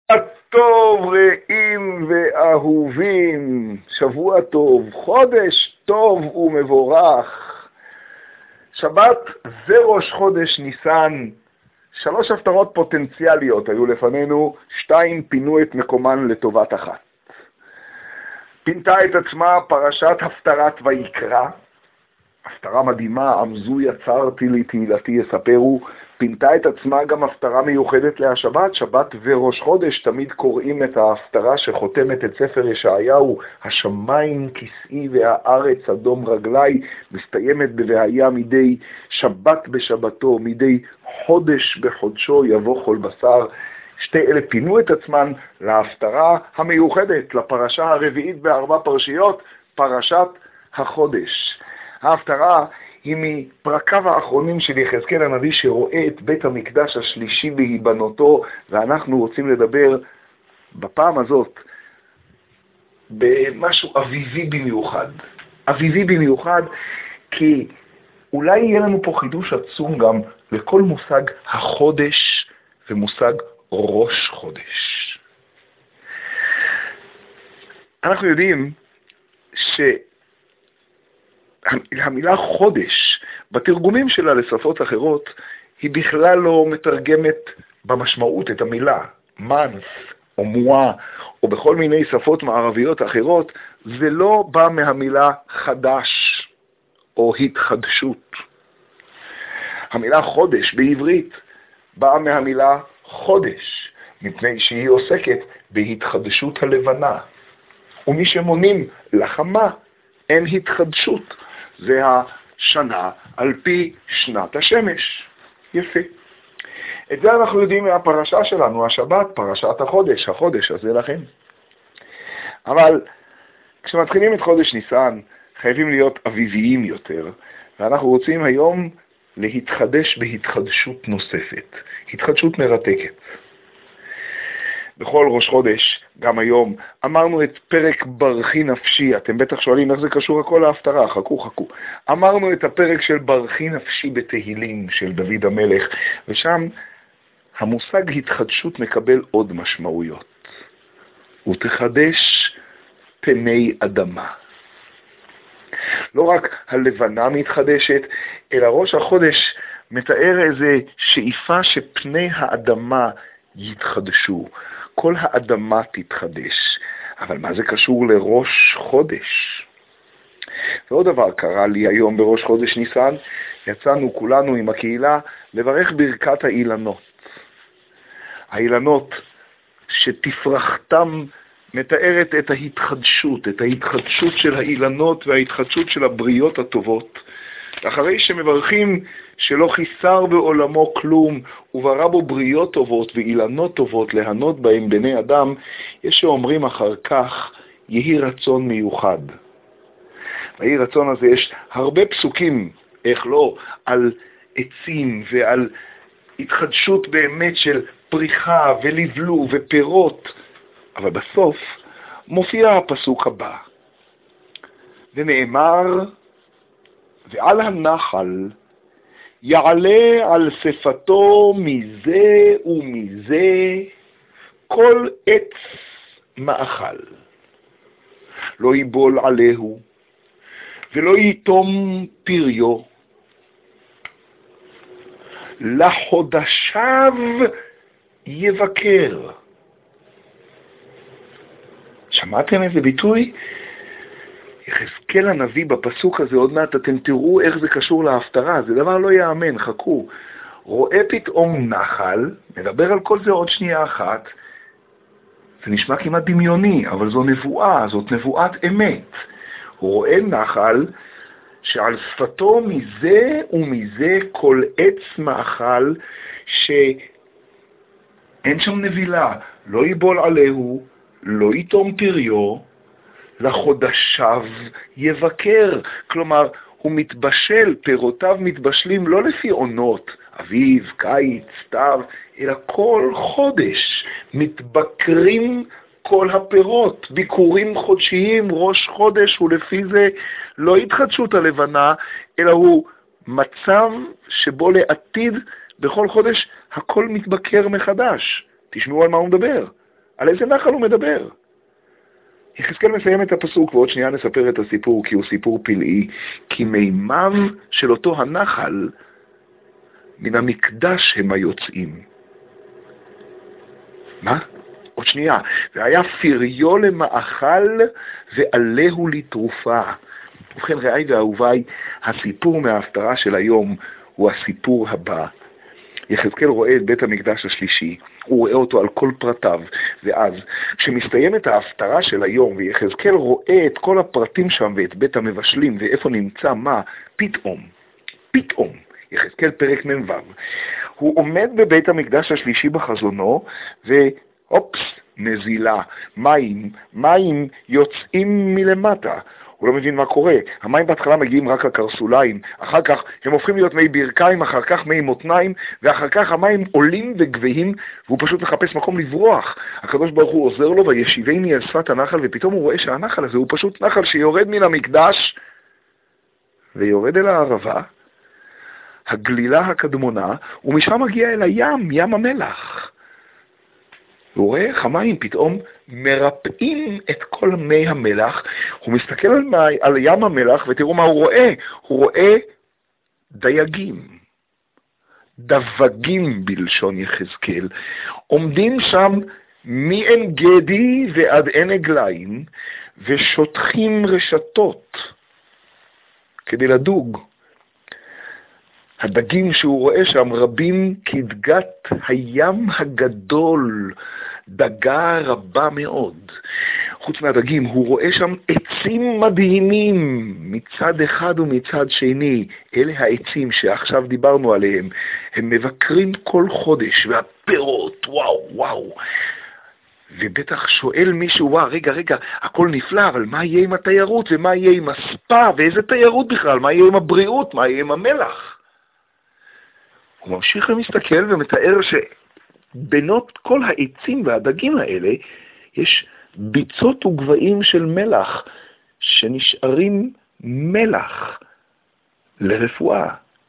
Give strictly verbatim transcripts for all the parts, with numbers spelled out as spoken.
טוב רעים ואהובים, שבוע טוב, חודש טוב ומבורך. שבת זה ראש חודש ניסן. שלוש הפטרות פוטנציאליות היו לפנינו, שתיים פינו את מקומן לטובת אחת. פינתה את עצמה פרשת הפטרת ויקרא, הפטרה מדהימה, עמזו יצרתי לי תהילתי יספרו. פינתה את עצמה גם הפטרה מיוחדת להשבת, שבת וראש חודש, תמיד קוראים את ההפטרה שחותמת את ספר ישעיהו, השמיים כסאי והארץ אדום רגלי, מסתיימת בבהיה מדי שבת בשבתו, מדי חודש בחודשו יבוא כל בשר. שתי אלה פינו את עצמן להפטרה המיוחדת, לפרשה הרביעית בארבע פרשיות, פרשת החודש. ההפטרה היא מפרקיו האחרונים של יחזקאל הנביא שרואה את בית המקדש השלישי בהיבנותו, ואנחנו רוצים לדבר בפעם הזאת במשהו אביבי במיוחד. אביבי במיוחד כי אולי יהיה לנו פה חידוש עצום גם לכל מושג החודש ומושג ראש חודש. אנחנו יודעים ש המילה חודש, בתרגומים שלה לשפות אחרות, היא בכלל לא מתרגמת במשמעות את המילה מנס או מואה, או בכל מיני שפות מערביות אחרות, זה לא בא מהמילה חדש או התחדשות. המילה חודש בעברית באה מהמילה חודש, מפני שהיא עוסקת בהתחדשות הלבנה. ומי שמונים לחמה אין התחדשות. זה השנה על פי שנת השמש. יפה. את זה אנחנו יודעים מהפרשה שלנו, השבת, פרשת החודש, החודש הזה לכם. אבל כשמתחילים את חודש ניסן, חייבים להיות אביביים יותר, ואנחנו רוצים היום להתחדש בהתחדשות נוספת, התחדשות מרתקת. בכל ראש חודש, גם היום, אמרנו את פרק ברכי נפשי. אתם בטח שואלים איך זה קשור הכל להפטרה, חכו חכו. אמרנו את הפרק של ברכי נפשי בתהילים של דוד המלך, ושם המושג התחדשות מקבל עוד משמעויות. ותחדש פני אדמה. לא רק הלבנה מתחדשת, אלא ראש החודש מתאר איזה שאיפה שפני האדמה יתחדשו. כל האדמה תתחדש. אבל מה זה קשור לראש חודש? ועוד דבר קרה לי היום בראש חודש ניסן, יצאנו כולנו עם הקהילה לברך ברכת האילנות. האילנות שתפרחתם מתארת את ההתחדשות, את ההתחדשות של האילנות וההתחדשות של הבריות הטובות. אחרי שמברכים שלא חיסר בעולמו כלום, וברא בו בריות טובות ואילנות טובות להנות בהם בני אדם, יש שאומרים אחר כך, יהי רצון מיוחד. ויהי רצון הזה יש הרבה פסוקים, איך לא, על עצים ועל התחדשות באמת של פריחה ולבלו ופירות. אבל בסוף מופיע הפסוק הבא, ונאמר, ועל הנחל יעלה על שפתו מזה ומזה כל עץ מאכל. לא ייבול עליהו ולא ייתום פריו. לחודשיו יבקר. שמעתם איזה ביטוי? יחזקאל הנביא בפסוק הזה, עוד מעט אתם תראו איך זה קשור להפטרה, זה דבר לא יאמן, חכו. רואה פתאום נחל, מדבר על כל זה עוד שנייה אחת, זה נשמע כמעט דמיוני, אבל זו נבואה, זאת נבואת אמת. הוא רואה נחל שעל שפתו מזה ומזה כל עץ מאכל, שאין שם נבילה, לא ייבול עליהו, לא ייתום פריו, לחודשיו יבקר. כלומר, הוא מתבשל, פירותיו מתבשלים לא לפי עונות, אביב, קיץ, סתיו, אלא כל חודש מתבקרים כל הפירות, ביקורים חודשיים, ראש חודש, ולפי זה לא התחדשות הלבנה, אלא הוא מצב שבו לעתיד בכל חודש הכל מתבקר מחדש. תשמעו על מה הוא מדבר. על איזה נחל הוא מדבר? יחזקאל מסיים את הפסוק, ועוד שנייה נספר את הסיפור, כי הוא סיפור פלאי, כי מימיו של אותו הנחל, מן המקדש הם היוצאים. מה? עוד שנייה. והיה פריו למאכל ועלהו לתרופה. ובכן רעי ואהוביי, הסיפור מההפטרה של היום הוא הסיפור הבא. יחזקאל רואה את בית המקדש השלישי, הוא רואה אותו על כל פרטיו, ואז כשמסתיימת ההפטרה של היום ויחזקאל רואה את כל הפרטים שם ואת בית המבשלים ואיפה נמצא מה, פתאום, פתאום, יחזקאל פרק מ"ו, הוא עומד בבית המקדש השלישי בחזונו ואופס, נזילה, מים, מים יוצאים מלמטה. הוא לא מבין מה קורה. המים בהתחלה מגיעים רק לקרסוליים, אחר כך הם הופכים להיות מי ברכיים, אחר כך מי מותניים, ואחר כך המים עולים וגבהים, והוא פשוט מחפש מקום לברוח. הקדוש ברוך הוא עוזר לו וישיבני על שפת הנחל, ופתאום הוא רואה שהנחל הזה הוא פשוט נחל שיורד מן המקדש, ויורד אל הערבה, הגלילה הקדמונה, ומשם מגיע אל הים, ים המלח. הוא רואה איך המים פתאום מרפאים את כל מי המלח, הוא מסתכל על, מי, על ים המלח ותראו מה הוא רואה, הוא רואה דייגים, דבגים בלשון יחזקאל, עומדים שם מעין גדי ועד עין עגליים ושוטחים רשתות כדי לדוג. הדגים שהוא רואה שם רבים כדגת הים הגדול, דגה רבה מאוד. חוץ מהדגים הוא רואה שם עצים מדהימים מצד אחד ומצד שני. אלה העצים שעכשיו דיברנו עליהם. הם מבקרים כל חודש, והפירות, וואו וואו. ובטח שואל מישהו, וואה, רגע, רגע, הכל נפלא, אבל מה יהיה עם התיירות ומה יהיה עם הספה ואיזה תיירות בכלל? מה יהיה עם הבריאות? מה יהיה עם המלח? הוא ממשיך ומסתכל ומתאר שבינות כל העצים והדגים האלה יש ביצות וגבעים של מלח שנשארים מלח לרפואה.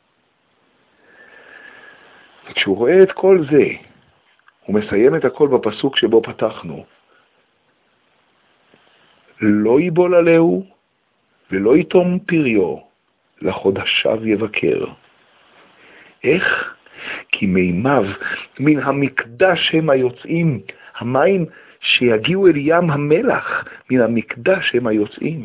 וכשהוא רואה את כל זה, הוא מסיים את הכל בפסוק שבו פתחנו. לא ייבול עליהו ולא יתום פריו, לחודשיו יבקר. איך? כי מימיו מן המקדש הם היוצאים, המים שיגיעו אל ים המלח, מן המקדש הם היוצאים.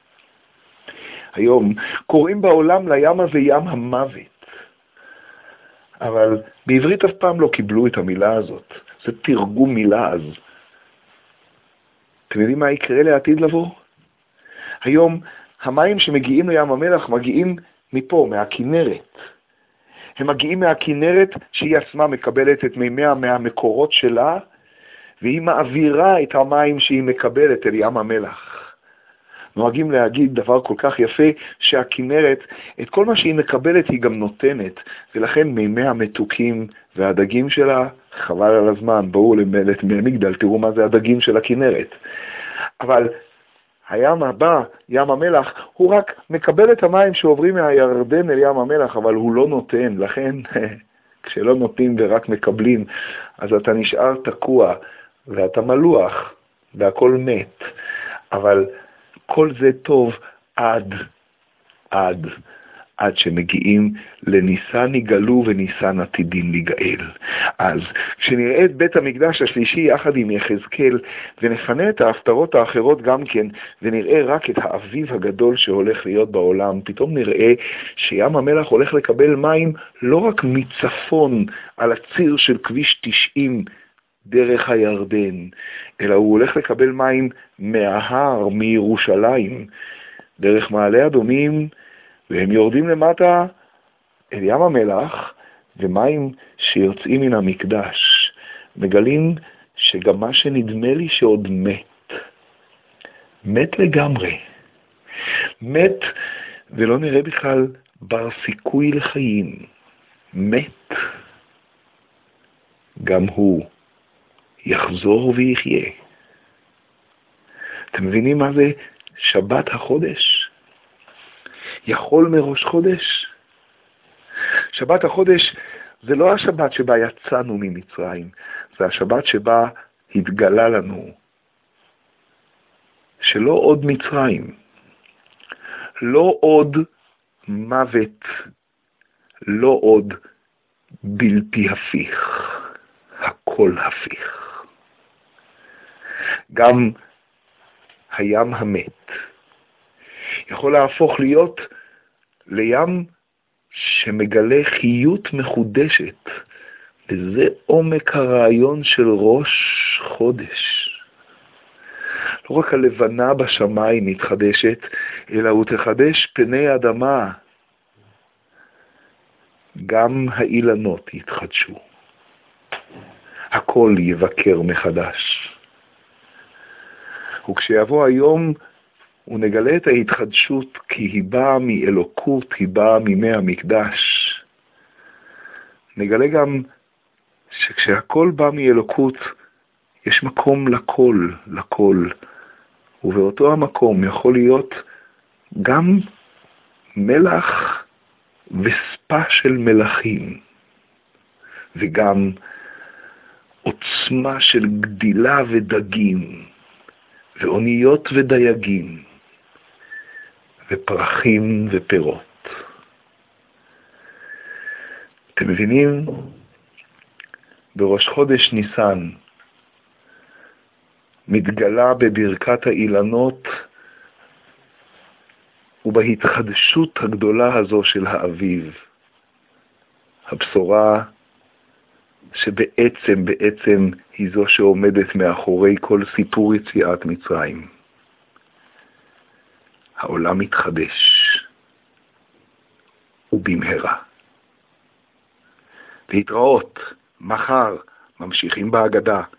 היום קוראים בעולם לים הזה ים המוות, אבל בעברית אף פעם לא קיבלו את המילה הזאת, זה תרגום מילה אז. אתם יודעים מה יקרה לעתיד לבוא? היום המים שמגיעים לים המלח מגיעים מפה, מהכינרת. הם מגיעים מהכינרת שהיא עצמה מקבלת את מימיה מהמקורות שלה, והיא מעבירה את המים שהיא מקבלת אל ים המלח. נוהגים להגיד דבר כל כך יפה, שהכינרת, את כל מה שהיא מקבלת היא גם נותנת, ולכן מימיה המתוקים והדגים שלה, חבל על הזמן, בואו למלט מגדל, תראו מה זה הדגים של הכינרת. אבל הים הבא, ים המלח, הוא רק מקבל את המים שעוברים מהירדן אל ים המלח, אבל הוא לא נותן. לכן, כשלא נותנים ורק מקבלים, אז אתה נשאר תקוע, ואתה מלוח, והכל מת. אבל כל זה טוב עד, עד, עד שמגיעים לניסן יגלו וניסן עתידים לגאל. אז כשנראה את בית המקדש השלישי יחד עם יחזקאל, ונפנה את ההפטרות האחרות גם כן, ונראה רק את האביב הגדול שהולך להיות בעולם, פתאום נראה שים המלח הולך לקבל מים לא רק מצפון על הציר של כביש תשעים דרך הירדן, אלא הוא הולך לקבל מים מההר, מירושלים, דרך מעלה אדומים, והם יורדים למטה אל ים המלח, ומים שיוצאים מן המקדש. מגלים שגם מה שנדמה לי שעוד מת, מת לגמרי. מת ולא נראה בכלל בר סיכוי לחיים. מת. גם הוא יחזור ויחיה. אתם מבינים מה זה שבת החודש? יכול מראש חודש. שבת החודש זה לא השבת שבה יצאנו ממצרים, זה השבת שבה התגלה לנו שלא עוד מצרים, לא עוד מוות, לא עוד בלתי הפיך, הכל הפיך. גם הים המת יכול להפוך להיות לים שמגלה חיות מחודשת, וזה עומק הרעיון של ראש חודש. לא רק הלבנה בשמיים מתחדשת, אלא הוא תחדש פני אדמה. גם האילנות יתחדשו. הכל יבקר מחדש. וכשיבוא היום, ונגלה את ההתחדשות, כי היא באה מאלוקות, היא באה מימי המקדש. נגלה גם שכשהכל בא מאלוקות, יש מקום לכל, לכל. ובאותו המקום יכול להיות גם מלח וספה של מלכים, וגם עוצמה של גדילה ודגים, ואוניות ודייגים, ופרחים ופירות. אתם מבינים? בראש חודש ניסן מתגלה בברכת האילנות ובהתחדשות הגדולה הזו של האביב. הבשורה שבעצם בעצם היא זו שעומדת מאחורי כל סיפור יציאת מצרים. העולם מתחדש ובמהרה. להתראות, מחר ממשיכים בהגדה.